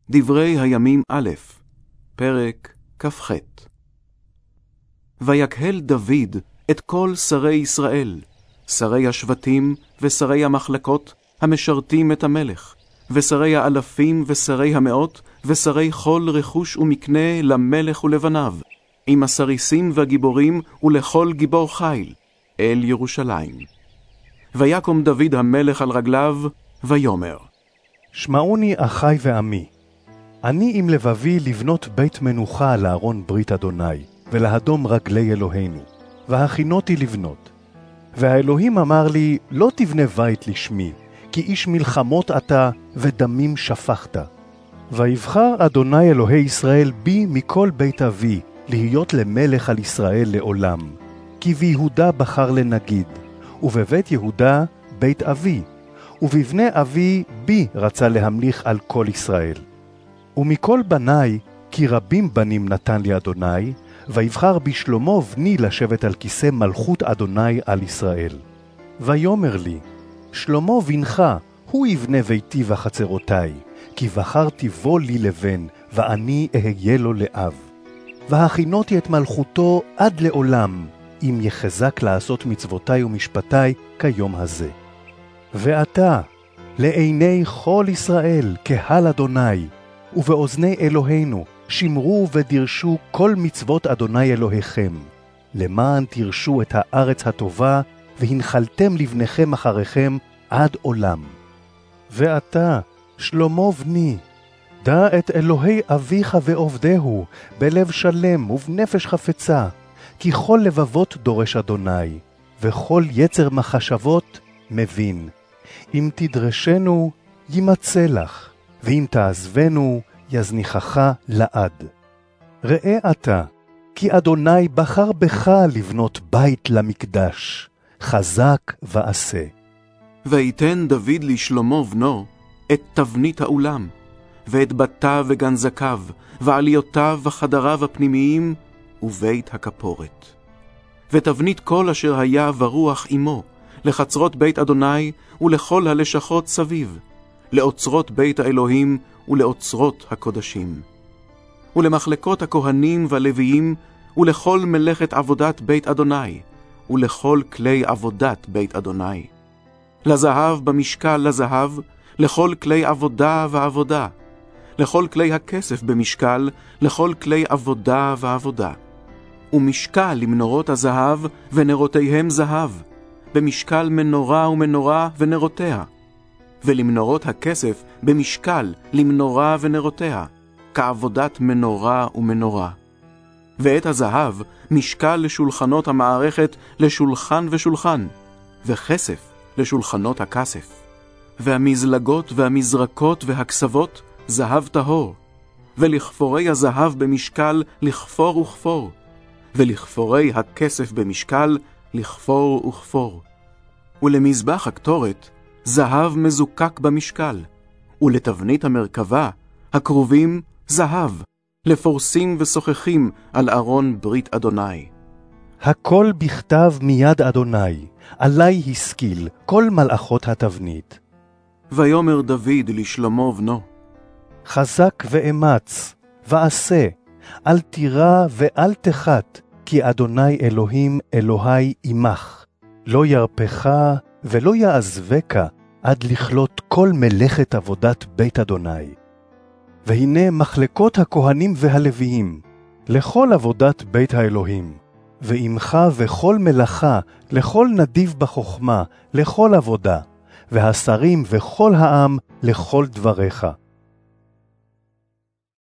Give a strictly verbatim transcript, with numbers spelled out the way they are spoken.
דברי הימים א', פרק כ"ח. ויקהל דוד את כל שרי ישראל, שרי השבטים ושרי המחלקות המשרתים את המלך, ושרי האלפים ושרי המאות, ושרי כל רכוש ומקנה למלך ולבניו, עם הסריסים והגיבורים ולכל גיבור חיל, אל ירושלים. ויקום דוד המלך על רגליו, ויאמר, שמעוני אחי ועמי, אני עם לבבי לבנות בית מנוחה לארון ברית אדוני, ולהדום רגלי אלוהינו, והכינותי לבנות. והאלוהים אמר לי, לא תבנה בית לשמי, כי איש מלחמות אתה ודמים שפכת. ויבחר אדוני אלוהי ישראל בי מכל בית אבי, להיות למלך על ישראל לעולם. כי ביהודה בחר לנגיד, ובבית יהודה בית אבי, ובבני אבי בי רצה להמליך על כל ישראל. ומכל בניי, כי רבים בנים נתן לי אדוני, ויבחר בשלמה בני לשבת על כיסא מלכות אדוני על ישראל. ויאמר לי, שלמה בנך, הוא יבנה ביתי וחצרותי, כי בחרתי בו לי לבן, ואני אהיה לו לאב. והכינותי את מלכותו עד לעולם, אם יחזק לעשות מצוותי ומשפטי כיום הזה. ואתה, לעיני כל ישראל, קהל אדוני, ובאוזני אלוהינו, שמרו ודרשו כל מצוות אדוני אלוהיכם, למען תרשו את הארץ הטובה, והנחלתם לבניכם אחריכם עד עולם. ואתה, שלמה בני, דע את אלוהי אביך ועובדהו, בלב שלם ובנפש חפצה, כי כל לבבות דורש אדוני, וכל יצר מחשבות מבין. אם תדרשנו, ימצא לך, ואם תעזבנו, יזניחך לעד. ראה אתה, כי אדוני בחר בך לבנות בית למקדש, חזק ועשה. ויתן דוד לשלמה בנו את תבנית האולם, ואת בתיו וגנזקיו, ועליותיו וחדריו הפנימיים, ובית הכפורת. ותבנית כל אשר היה ורוח עמו, לחצרות בית אדוני ולכל הלשכות סביב, לאוצרות בית האלוהים ולאוצרות הקודשים, ולמחלקות הכהנים והלוויים, ולכל מלאכת עבודת בית אדוני, ולכל כלי עבודת בית אדוני. לזהב במשקל לזהב, לכל כלי עבודה ועבודה, לכל כלי הכסף במשקל, לכל כלי עבודה ועבודה. ומשקל למנורות הזהב ונרותיהם זהב, במשקל מנורה ומנורה ונרותיה. ולמנורות הכסף במשקל למנורה ונרותיה, כעבודת מנורה ומנורה. ואת הזהב משקל לשולחנות המערכת לשולחן ושולחן, וכסף לשולחנות הכסף. והמזלגות והמזרקות והכסבות זהב טהור, ולכפורי הזהב במשקל לכפור וכפור, ולכפורי הכסף במשקל לכפור וכפור. ולמזבח הקטורת זהב מזוקק במשקל, ולתבנית המרכבה הקרובים זהב, לפורסים ושוחחים על ארון ברית אדוני. הכל בכתב מיד אדוני, עלי השכיל כל מלאכות התבנית. ויאמר דוד לשלמה בנו, חזק ואמץ, ועשה, אל תירא ואל תחת, כי אדוני אלוהים אלוהי עמך, לא ירפך ולא יעזבך, עד לכלות כל מלאכת עבודת בית אדוני. והנה מחלקות הכהנים והלוויים, לכל עבודת בית האלוהים, ועמך וכל מלאכה, לכל נדיב בחוכמה, לכל עבודה, והשרים וכל העם לכל דבריך.